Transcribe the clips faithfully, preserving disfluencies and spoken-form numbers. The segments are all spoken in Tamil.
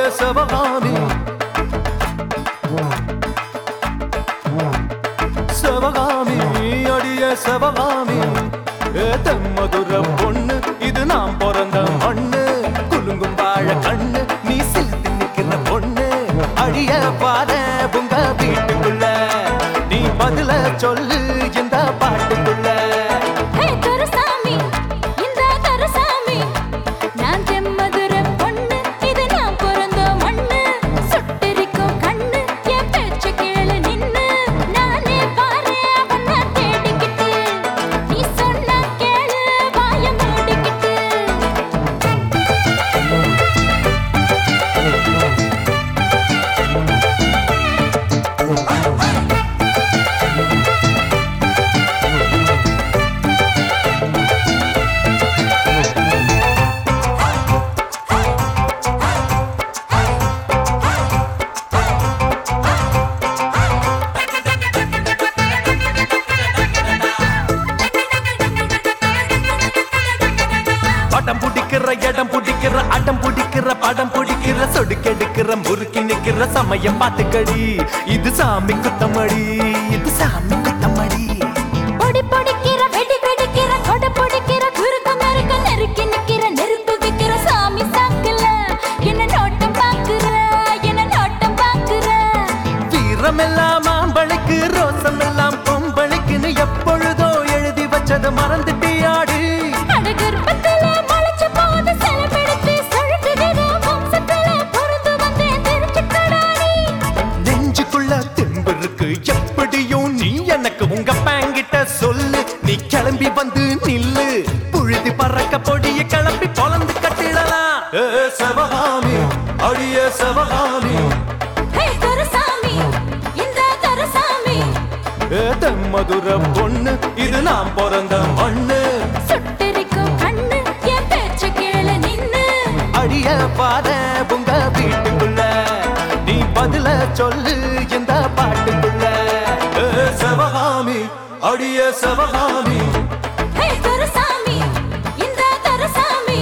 சிவகாமி சிவகாமி அடிய சிவகாமி தெம்மதுர பொண்ணு இது நாம் பிறந்த மண்ணு குலுங்கும் வாழ கண்ணு நீ சிலுத்து நிக்கிற பொண்ணு அடிய பாத உங்க வீட்டுக்குள்ள நீ பதில சொல்லு இந்த பாட்டுக்குள்ள படம் பிடிக்கிற இடம் பிடிக்கிற அடம் பிடிக்கிற படம் பிடிக்கிற சொடுக்கெடுக்கிற முறுக்கி நிக்கிற சமயம் பார்த்துக்கடி இது சாமி குத்தமடி இது சாமி குத்தமடி பொடி பொடிக்கிற வெடி வெடிக்கிற கொடை பொடிக்கிற குறுக்க நறுக்க நறுக்கி நிக்கிற நெருப்பு வைக்கிற சாமி சாக்கல என்ன நோட்டம் பாக்குற என்ன நோட்டம் பாக்குற வீரமெல்லாம் ஆம்பளைக்கு ரோசம் எல்லாம் பொம்பளைக்குன்னு எப்பொழுதோ எழுதி வச்சதை மறந்துட்டியாடி அடகர்ப்பத்துல முளைச்ச போது செலவெடுத்து சொல்லுகிற வம்சத்துல பொருந்து வந்தேன் தெரிஞ்சுக்கடாடி நெஞ்சுக்குள்ள தெம்பு இருக்கு எப்படியும் நீ எனக்கு உங்க பேங்கிட்ட சொல்லு நீ கிளம்பி வந்து நில்லு புழுதி பறக்க பொடிய கிளம்பி பொலந்து கட்டிடலாம் சிவகாமி அடிய சிவகாமி துரசாமி இந்த துரசாமி தெம்மதுர பொண்ணு இது நாம் பிறந்த மண்ணு சுட்டெரிக்கும் கண்ணு என் பேச்ச கேள நின்னு அடிய பாத உங்க வீட்டுக்குள்ள நீ பதில சொல்லு இந்த பாட்டுக்குள்ள சிவகாமி அடிய சிவகாமி துரசாமி இந்த துரசாமி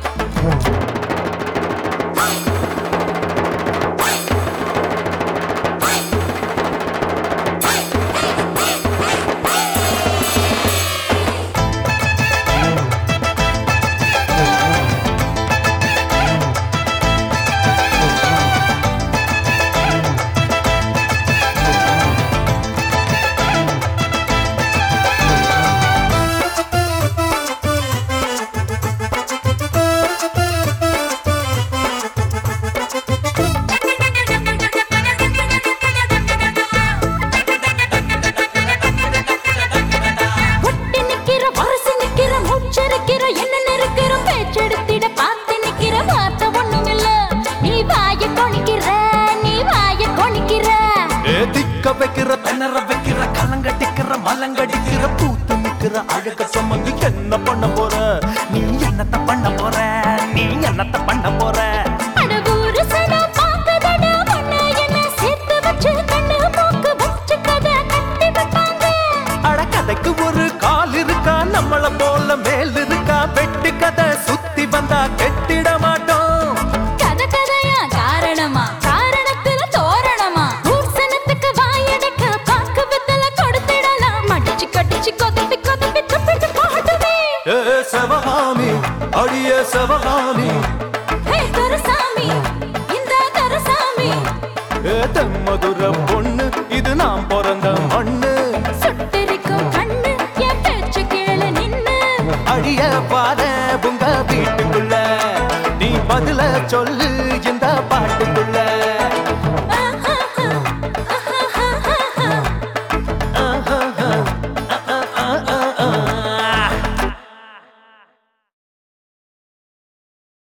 வைக்கிற திணற வைக்கிற கலங்கடிக்கிற மலங்கடிக்கிற பூத்து நிக்கிற அழக சுமந்து என்ன பண்ண போற நீ என்னத்த பண்ண போற நீ என்னத்த பண்ண போற அடவூரு சடா பாக்கதடா ஒண்ணு என்ன சேர்த்து வச்சு கண்ணு மூக்கு வச்சு கதை கட்டி வைப்பாங்க அட கதைக்கு ஒரு கால் இருக்கா நம்மள போல மேல் இருக்கா வெட்டு கதை சுத்தி வந்தா கெட்டிட மாட்டோம் கதை கதையா காரணமா காரணத்துல தோரணமா ஊர்சனத்துக்கு வாயடைக்க பாக்கு வித்தல கொடுத்திடலாம் மடிச்சு கட்டிச்சு கொதப்பி கொதப்பி துப்பிட்டு போடுவே சிவகாமி அடிய சிவகாமி துரசாமி இந்த துரசாமி தெம்மதுர பொண்ணு இது நாம் பிறந்த மண்ணு சுட்டெரிக்கும் கண்ணு என் பேச்ச கேள நின்னு அடிய பாத உங்க வீட்டுக்குள்ள நீ பதில சொல்லு இந்த பாட்டுக்குள்ள